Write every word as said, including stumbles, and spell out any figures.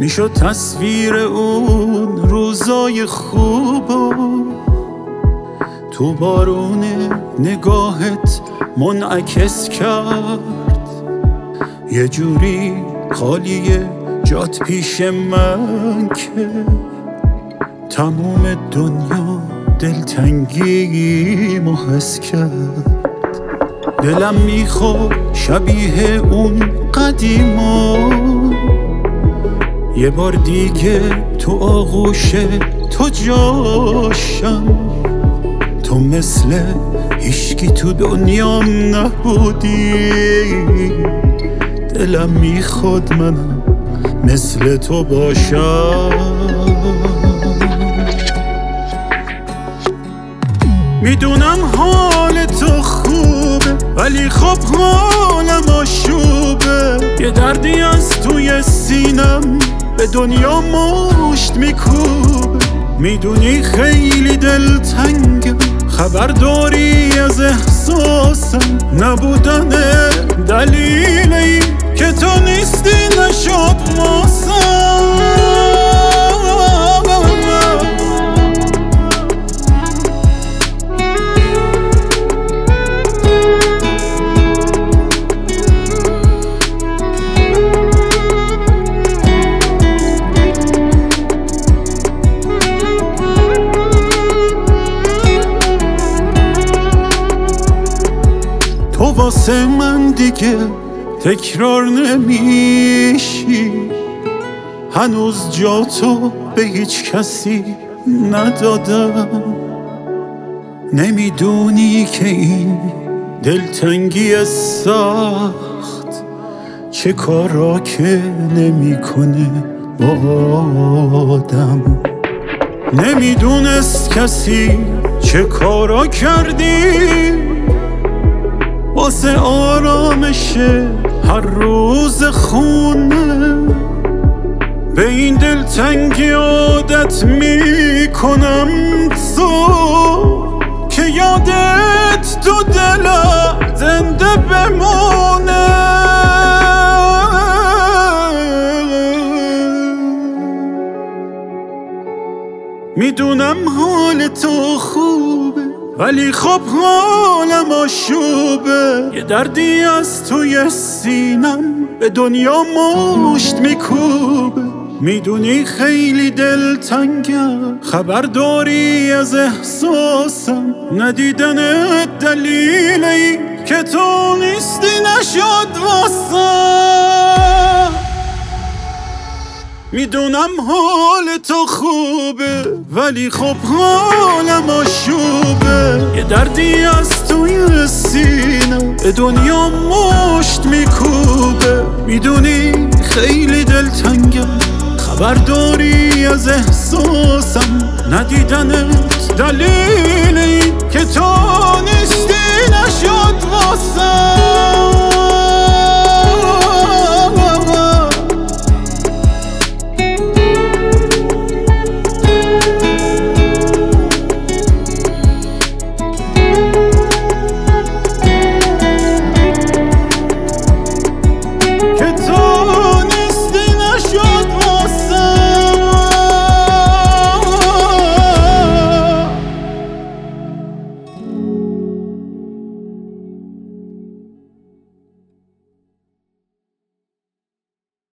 میشد تصویر اون روزای خوبو تو بارون نگاهت منعکس کرد. یه جوری خالیه جات پیش من که تموم دنیا دلتنگی محس کرد. دلم میخواد شبیه اون قدیما یه بار دیگه تو آغوش تو جاشم. تو مثل هیچکی تو دنیام نبودی، دلم میخواد منم مثل تو باشم. میدونم حال تو خوبه ولی خب حالم آشوبه. یه دردی از توی سینم به دنیا مشت میکوبه. میدونی خیلی دلتنگم، خبر داری از احساسم. نبودن دلیل این که تو نیستی نشد واسم. تو واسه من دیگه تکرار نمیشی. هنوز جا تو به هیچ کسی ندادم. نمیدونی که این دلتنگی سخت چه کارا که نمیکنه با آدم. نمیدونست کسی چه کارا کردی واسه آرامش هر روز خونه. به این دلتنگی عادت میکنم تو که یادت تو دلم زنده بمونه. میدونم حال تو خوبه ولی خب حالم آشوبه. یه دردی از توی سینم به دنیا مشت میکوبه. میدونی خیلی دلتنگم، خبر داری از احساسم. ندیدن دلیل این که تو نیستی نشد واسم. میدونم حال تو خوبه ولی خب حالم آشوبه. یه دردی از توی سینم به دنیا مشت میکوبه. میدونی خیلی دلتنگم، خبر داری از احساسم. ندیدنت دلیل این که تو نیستی نشد واسم.